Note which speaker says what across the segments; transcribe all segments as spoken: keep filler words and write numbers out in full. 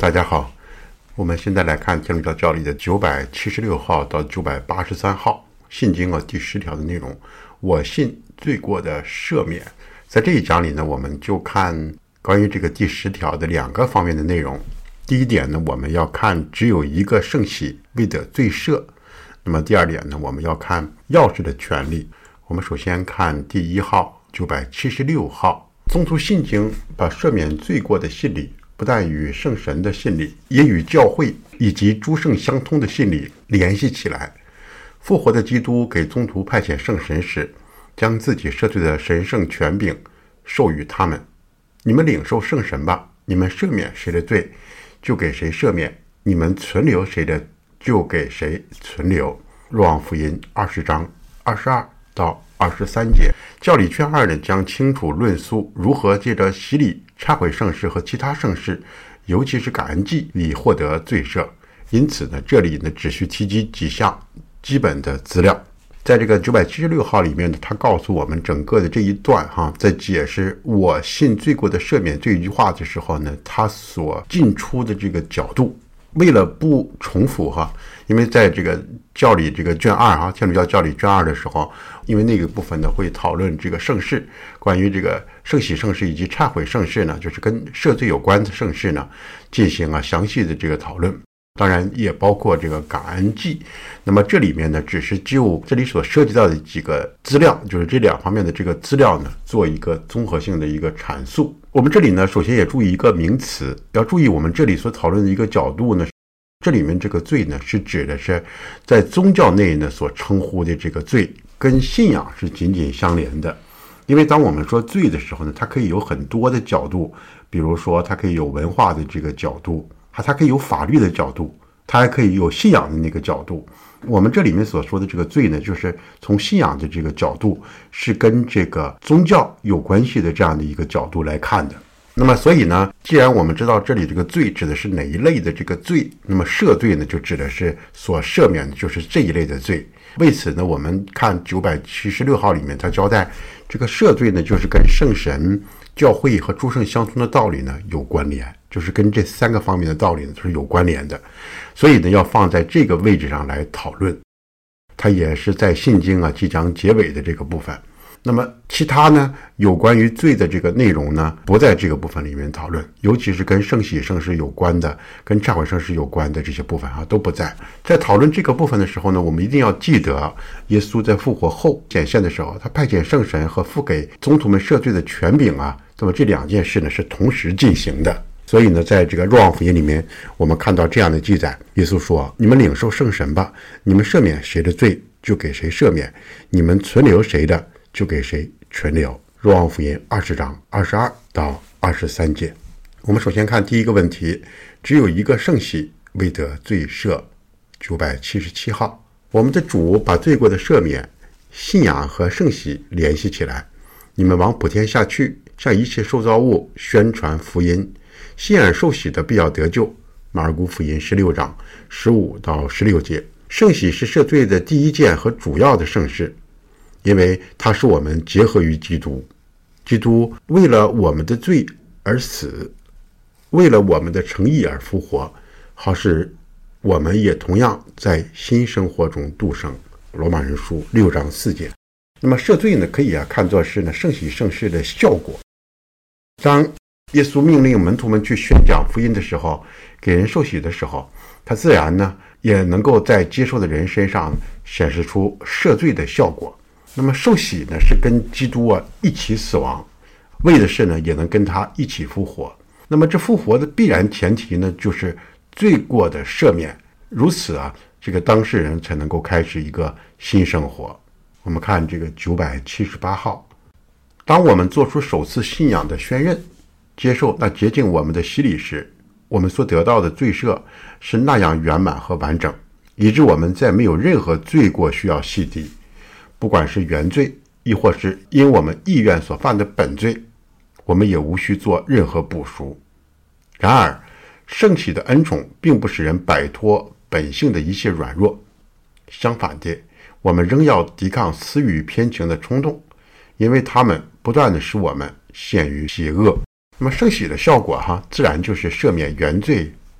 Speaker 1: 大家好，我们现在来看天主教教理的九百七十六号到九百八十三号信经啊第十条的内容，我信罪过的赦免。在这一章里呢，我们就看关于这个第十条的两个方面的内容。第一点呢，我们要看只有一个圣洗为得罪赦。那么第二点呢，我们要看钥匙的权利。我们首先看第一号九百七十六号，宗徒信经把赦免罪过的信理不但与圣神的信理，也与教会以及诸圣相通的信理联系起来。复活的基督给宗徒派遣圣神时，将自己赦罪的神圣权柄授予他们。你们领受圣神吧，你们赦免谁的罪，就给谁赦免；你们存留谁的，就给谁存留。若望福音二十章二十二到二十三节。教理卷二呢，将清楚论述如何借着洗礼、忏悔圣事和其他圣事，尤其是感恩祭以获得罪赦。因此呢，这里呢只需提及几项基本的资料。在这个九百七十六号里面呢，他告诉我们整个的这一段哈，在解释我信罪过的赦免这一句话的时候呢，他所进出的这个角度，为了不重复哈，因为在这个教理这个卷二哈，天主教教理卷二的时候，因为那个部分呢会讨论这个圣事，关于这个圣洗圣事以及忏悔圣事呢，就是跟赦罪有关的圣事呢，进行啊详细的这个讨论。当然也包括这个感恩祭。那么这里面呢，只是就这里所涉及到的几个资料，就是这两方面的这个资料呢，做一个综合性的一个阐述。我们这里呢，首先也注意一个名词，要注意我们这里所讨论的一个角度呢，这里面这个罪呢，是指的是在宗教内呢所称呼的这个罪，跟信仰是紧紧相连的。因为当我们说罪的时候呢，它可以有很多的角度，比如说它可以有文化的这个角度，它可以有法律的角度，它还可以有信仰的那个角度。我们这里面所说的这个罪呢，就是从信仰的这个角度，是跟这个宗教有关系的这样的一个角度来看的。那么所以呢，既然我们知道这里这个罪指的是哪一类的这个罪，那么赦罪呢，就指的是所赦免的就是这一类的罪。为此呢，我们看九百七十六号里面他交代这个赦罪呢，就是跟圣神、教会和诸圣相通的道理呢有关联，就是跟这三个方面的道理呢是有关联的。所以呢，要放在这个位置上来讨论。它也是在信经啊即将结尾的这个部分。那么其他呢，有关于罪的这个内容呢，不在这个部分里面讨论，尤其是跟圣洗圣事有关的，跟忏悔圣事有关的这些部分啊，都不在。在讨论这个部分的时候呢，我们一定要记得，耶稣在复活后显现的时候，他派遣圣神和付给宗徒们赦罪的权柄啊，那么这两件事呢是同时进行的。所以呢，在这个若望福音里面，我们看到这样的记载，耶稣说：“你们领受圣神吧，你们赦免谁的罪，就给谁赦免；你们存留谁的，就给谁存留。”若望福音二十章二十二到二十三节。我们首先看第一个问题，只有一个圣洗为得罪赦。九百七十七号，我们的主把罪过的赦免、信仰和圣洗联系起来。你们往普天下去，向一切受造物宣传福音。信而受洗的必要得救。马尔谷福音十六章十五到十六节。圣洗是赦罪的第一件和主要的圣事，因为它使我们结合于基督。基督为了我们的罪而死，为了我们的诚意而复活，好使我们也同样在新生活中度生。罗马人书六章四节。那么赦罪呢，可以啊看作是呢圣洗圣事的效果。当耶稣命令门徒们去宣讲福音的时候，给人受洗的时候，他自然呢也能够在接受的人身上显示出赦罪的效果。那么受洗呢是跟基督啊一起死亡，为的是呢也能跟他一起复活。那么这复活的必然前提呢就是罪过的赦免，如此啊这个当事人才能够开始一个新生活。我们看这个九百七十八号，当我们做出首次信仰的宣认，接受那洁净我们的洗礼时，我们所得到的罪赦是那样圆满和完整，以致我们再没有任何罪过需要洗涤，不管是原罪，亦或是因我们意愿所犯的本罪，我们也无需做任何补赎。然而，圣洗的恩宠并不使人摆脱本性的一切软弱，相反的，我们仍要抵抗私欲偏情的冲动，因为它们不断地使我们陷于邪恶。那么圣洗的效果哈，自然就是赦免原罪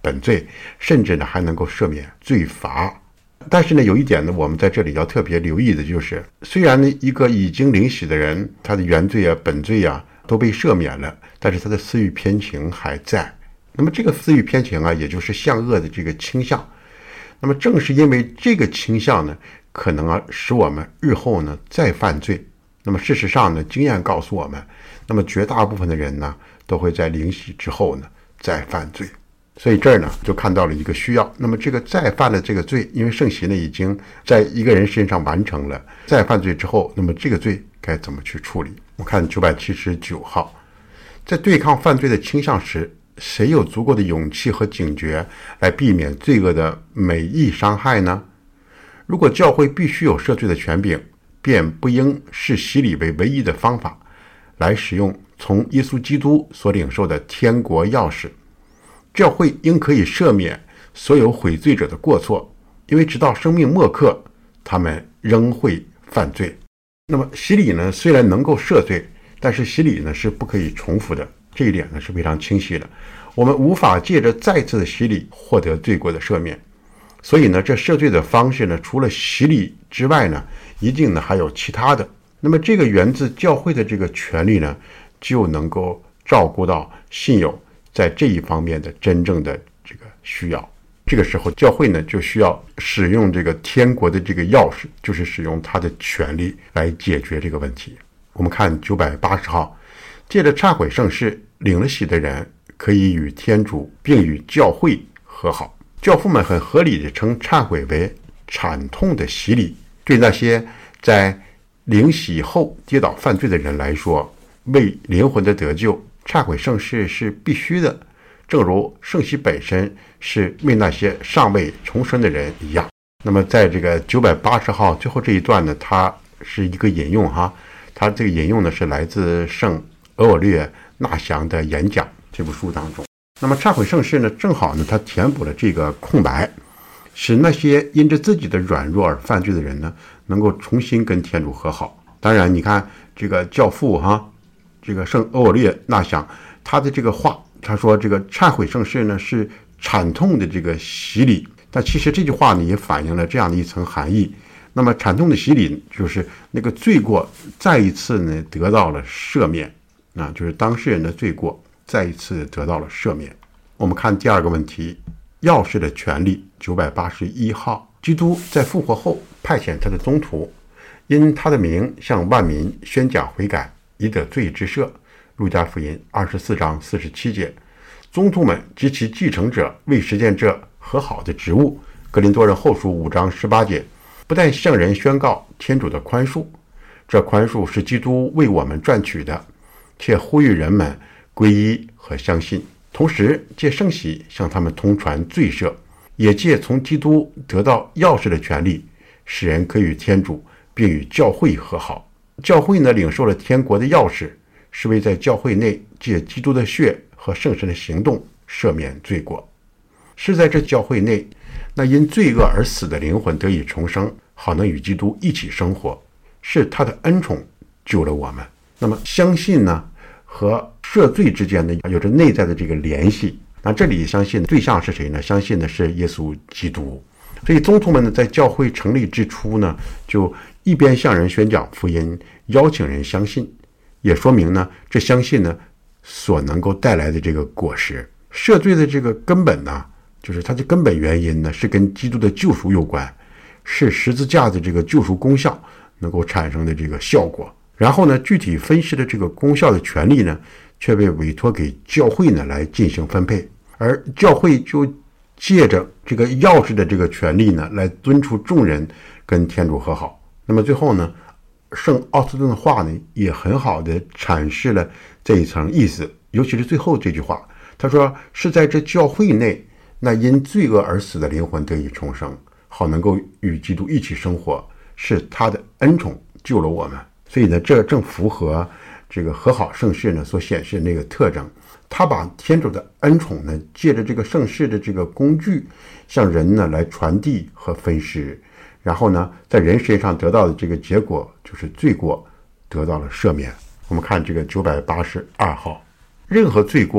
Speaker 1: 本罪，甚至呢还能够赦免罪罚。但是呢，有一点呢，我们在这里要特别留意的就是，虽然呢一个已经领洗的人，他的原罪啊、本罪啊都被赦免了，但是他的私欲偏情还在。那么这个私欲偏情啊，也就是向恶的这个倾向。那么正是因为这个倾向呢，可能啊使我们日后呢再犯罪。那么事实上呢，经验告诉我们，那么绝大部分的人呢，都会在领洗之后呢再犯罪。所以这儿呢就看到了一个需要。那么这个再犯的这个罪，因为圣洗呢已经在一个人身上完成了，再犯罪之后，那么这个罪该怎么去处理？我看九百七十九号，在对抗犯罪的倾向时，谁有足够的勇气和警觉来避免罪恶的美意伤害呢？如果教会必须有赦罪的权柄，便不应视洗礼为唯一的方法来使用从耶稣基督所领受的天国钥匙。教会应可以赦免所有悔罪者的过错，因为直到生命末刻，他们仍会犯罪。那么洗礼呢，虽然能够赦罪，但是洗礼呢是不可以重复的，这一点呢是非常清晰的。我们无法借着再次的洗礼获得罪过的赦免，所以呢，这赦罪的方式呢，除了洗礼之外呢，一定呢还有其他的。那么这个源自教会的这个权利呢，就能够照顾到信友在这一方面的真正的这个需要。这个时候教会呢就需要使用这个天国的这个钥匙，就是使用它的权利来解决这个问题。我们看九百八十号，借着忏悔圣事领了洗的人可以与天主并与教会和好。教父们很合理地称忏悔为惨痛的洗礼。对那些在领洗后跌倒犯罪的人来说，为灵魂的得救，忏悔圣事是必须的，正如圣洗本身是为那些尚未重生的人一样。那么在这个九百八十号最后这一段呢，它是一个引用哈，它这个引用呢是来自圣额我略纳祥的演讲这部书当中。那么忏悔圣事呢，正好呢它填补了这个空白，使那些因着自己的软弱而犯罪的人呢，能够重新跟天主和好。当然你看这个教父哈，这个圣额我略纳祥他的这个话，他说这个忏悔圣事呢是惨痛的这个洗礼，但其实这句话呢也反映了这样的一层含义。那么惨痛的洗礼就是那个罪过再一次呢得到了赦免啊，就是当事人的罪过再一次得到了赦免。我们看第二个问题，钥匙的权利。九百八十一号，基督在复活后派遣他的宗徒，因他的名向万民宣讲悔改，以得罪之赦。路加福音二十四章四十七节。宗徒们及其继承者为实践这和好的职务。格林多人后书五章十八节。不但向人宣告天主的宽恕，这宽恕是基督为我们赚取的，且呼吁人们皈依和相信，同时借圣洗向他们通传罪赦，也借从基督得到钥匙的权利，使人可以与天主并与教会和好。教会呢领受了天国的钥匙，是为在教会内借基督的血和圣神的行动赦免罪过。是在这教会内，那因罪恶而死的灵魂得以重生，好能与基督一起生活，是他的恩宠救了我们。那么相信呢和赦罪之间呢有着内在的这个联系。那这里相信对象是谁呢？相信的是耶稣基督。所以宗徒们呢在教会成立之初呢，就一边向人宣讲福音，邀请人相信，也说明呢这相信呢所能够带来的这个果实。赦罪的这个根本呢，就是它的根本原因呢是跟基督的救赎有关，是十字架的这个救赎功效能够产生的这个效果。然后呢，具体分析的这个功效的权利呢，却被委托给教会呢来进行分配，而教会就借着这个钥匙的这个权利呢，来敦促众人跟天主和好。那么最后呢，圣奥斯顿的话呢，也很好的阐释了这一层意思，尤其是最后这句话，他说是在这教会内，那因罪恶而死的灵魂得以重生，好能够与基督一起生活，是他的恩宠救了我们。所以呢，这正符合这个和好圣事呢所显示的那个特征。他把天主的恩宠呢，借着这个圣事的这个工具，向人呢来传递和分施，然后呢，在人身上得到的这个结果就是罪过得到了赦免。我们看这个九百八十二号，任何罪过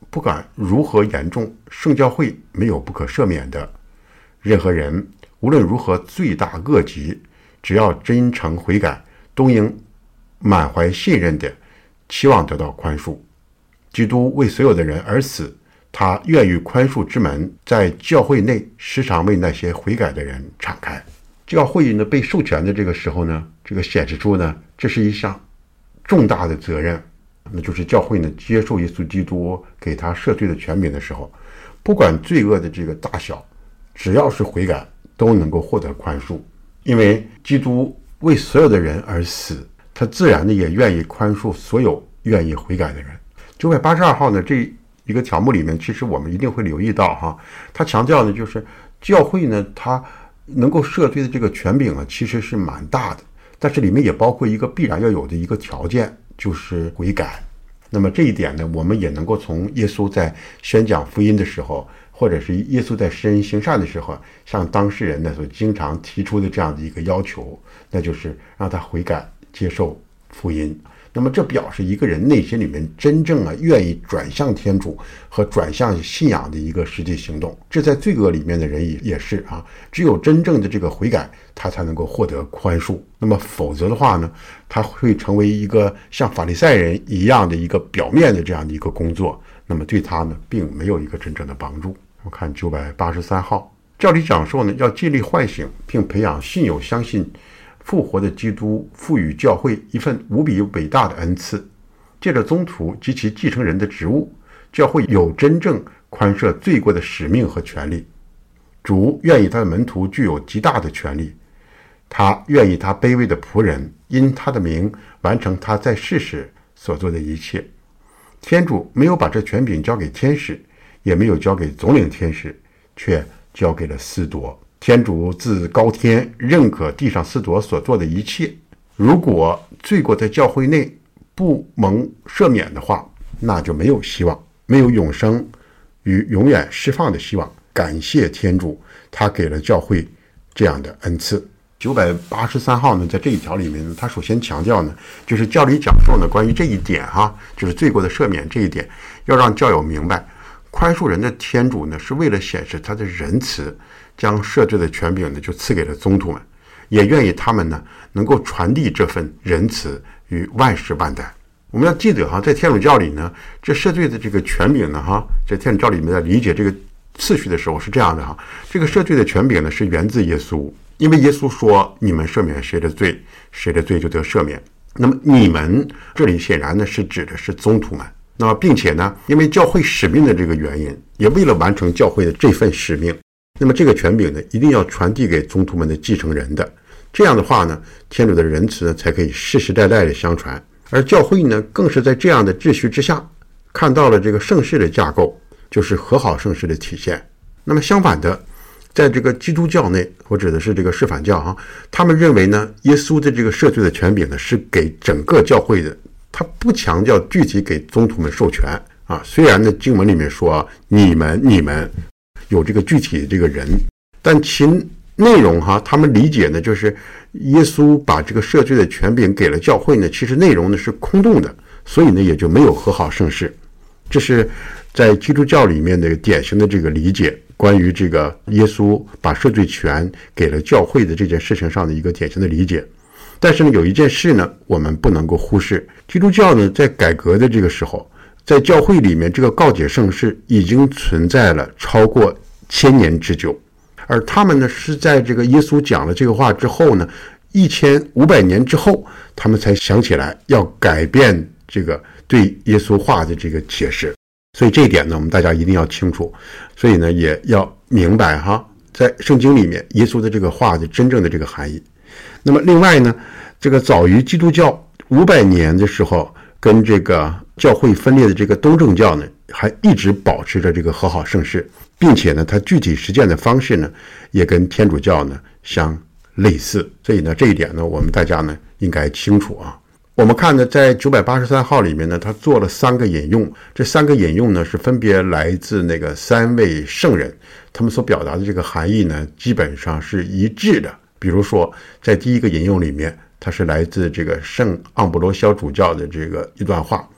Speaker 1: 不管如何严重，圣教会没有不可赦免的。任何人无论如何罪大恶极，只要真诚悔改，都应满怀信任的期望得到宽恕。基督为所有的人而死，他愿与宽恕之门在教会内时常为那些悔改的人敞开。教会呢被授权的这个时候呢，这个显示出呢，这是一项重大的责任，那就是教会呢接受耶稣基督给他赦罪的权柄的时候，不管罪恶的这个大小，只要是悔改，都能够获得宽恕。因为基督为所有的人而死，他自然的也愿意宽恕所有愿意悔改的人。九百八十二号呢这一个条目里面，其实我们一定会留意到哈，他强调呢就是教会呢他能够赦罪的这个权柄啊，其实是蛮大的，但是里面也包括一个必然要有的一个条件，就是悔改。那么这一点呢，我们也能够从耶稣在宣讲福音的时候，或者是耶稣在施恩行善的时候，向当事人呢所经常提出的这样的一个要求，那就是让他悔改接受福音。那么这表示一个人内心里面真正啊愿意转向天主和转向信仰的一个实际行动。这在罪恶里面的人也也是啊，只有真正的这个悔改，他才能够获得宽恕。那么否则的话呢，他会成为一个像法利赛人一样的一个表面的这样的一个工作，那么对他呢并没有一个真正的帮助。我看九百八十三号，教理讲授呢要尽力唤醒并培养信友相信复活的基督赋予教会一份无比伟大的恩赐，借着宗徒及其继承人的职务，教会有真正宽赦罪过的使命和权利。主愿意他的门徒具有极大的权利，他愿意他卑微的仆人因他的名完成他在世时所做的一切。天主没有把这权柄交给天使，也没有交给总领天使，却交给了司铎。天主自高天认可地上司铎所做的一切，如果罪过在教会内不蒙赦免的话，那就没有希望，没有永生与永远释放的希望。感谢天主，他给了教会这样的恩赐。九百八十三号呢，在这一条里面，他首先强调呢，就是教理讲授呢关于这一点哈，就是罪过的赦免这一点，要让教友明白，宽恕人的天主呢，是为了显示他的仁慈，将赦罪的权柄呢就赐给了宗徒们，也愿意他们呢能够传递这份仁慈与万世万代。我们要记得哈，在天主教里呢，这赦罪的这个权柄呢哈，在天主教里面在理解这个次序的时候是这样的哈，这个赦罪的权柄呢是源自耶稣，因为耶稣说你们赦免谁的罪，谁的罪就得赦免。那么你们这里显然呢是指的是宗徒们。那么并且呢，因为教会使命的这个原因，也为了完成教会的这份使命，那么这个权柄呢一定要传递给宗徒们的继承人的。这样的话呢，天主的仁慈呢才可以世世代代的相传。而教会呢更是在这样的秩序之下看到了这个圣事的架构，就是和好圣事的体现。那么相反的，在这个基督教内，我指的是这个示反教哈，他们认为呢，耶稣的这个赦罪的权柄呢是给整个教会的，他不强调具体给宗徒们授权啊。虽然呢经文里面说、啊、你们你们有这个具体的这个人，但其内容哈，他们理解呢就是耶稣把这个赦罪的权柄给了教会呢，其实内容呢是空洞的，所以呢也就没有和好圣事。这是在基督教里面的典型的这个理解，关于这个耶稣把赦罪权给了教会的这件事情上的一个典型的理解。但是呢，有一件事呢，我们不能够忽视。基督教呢，在改革的这个时候，在教会里面，这个告解圣事已经存在了超过千年之久，而他们呢，是在这个耶稣讲了这个话之后呢，一千五百年之后，他们才想起来要改变这个对耶稣话的这个解释。所以这一点呢，我们大家一定要清楚。所以呢，也要明白哈，在圣经里面，耶稣的这个话的真正的这个含义。那么另外呢，这个早于基督教五百年的时候，跟这个教会分裂的这个东正教呢，还一直保持着这个和好圣事，并且呢，它具体实践的方式呢，也跟天主教呢相类似。所以呢，这一点呢，我们大家呢应该清楚啊。我们看呢，在九百八十三号里面呢，他做了三个引用，这三个引用呢是分别来自那个三位圣人，他们所表达的这个含义呢，基本上是一致的。比如说，在第一个引用里面，它是来自这个圣盎伯罗肖主教的这个一段话，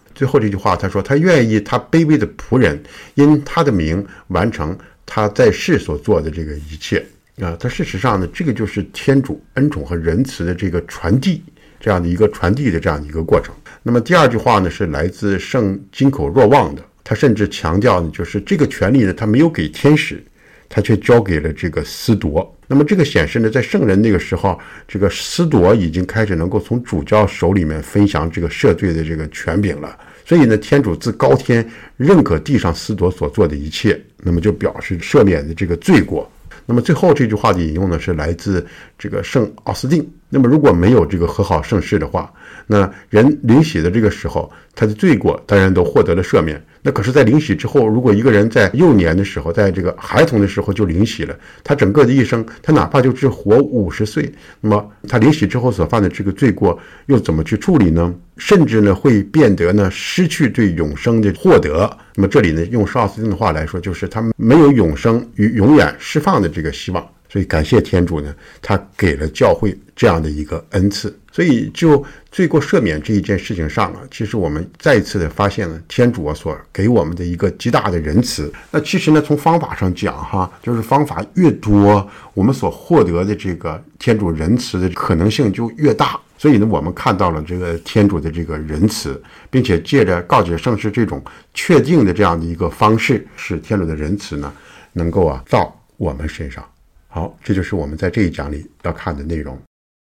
Speaker 1: 最后这句话他说，他愿意他卑微的仆人因他的名完成他在世所做的这个一切啊。他事实上呢，这个就是天主恩宠和仁慈的这个传递，这样的一个传递的这样的一个过程。那么第二句话呢，是来自圣金口若望的，他甚至强调呢，就是这个权利呢，他没有给天使，他却交给了这个司铎。那么这个显示呢，在圣人那个时候，这个司铎已经开始能够从主教手里面分享这个赦罪的这个权柄了。所以呢，天主自高天认可地上司铎所做的一切，那么就表示赦免的这个罪过。那么最后这句话的引用呢，是来自这个圣奥斯定。那么如果没有这个和好圣事的话，那人领洗的这个时候，他的罪过当然都获得了赦免。那可是在领洗之后，如果一个人在幼年的时候，在这个孩童的时候就领洗了，他整个的一生，他哪怕就只活五十岁，那么他领洗之后所犯的这个罪过又怎么去处理呢？甚至呢会变得呢失去对永生的获得。那么这里呢用绍斯汀的话来说，就是他们没有永生与永远释放的这个希望。所以感谢天主呢，他给了教会这样的一个恩赐。所以就罪过赦免这一件事情上啊，其实我们再一次的发现了天主啊所给我们的一个极大的仁慈。那其实呢，从方法上讲哈，就是方法越多，我们所获得的这个天主仁慈的可能性就越大。所以呢，我们看到了这个天主的这个仁慈，并且借着告解圣事这种确定的这样的一个方式，使天主的仁慈呢能够啊到我们身上。好，这就是我们在这一讲里要看的内容。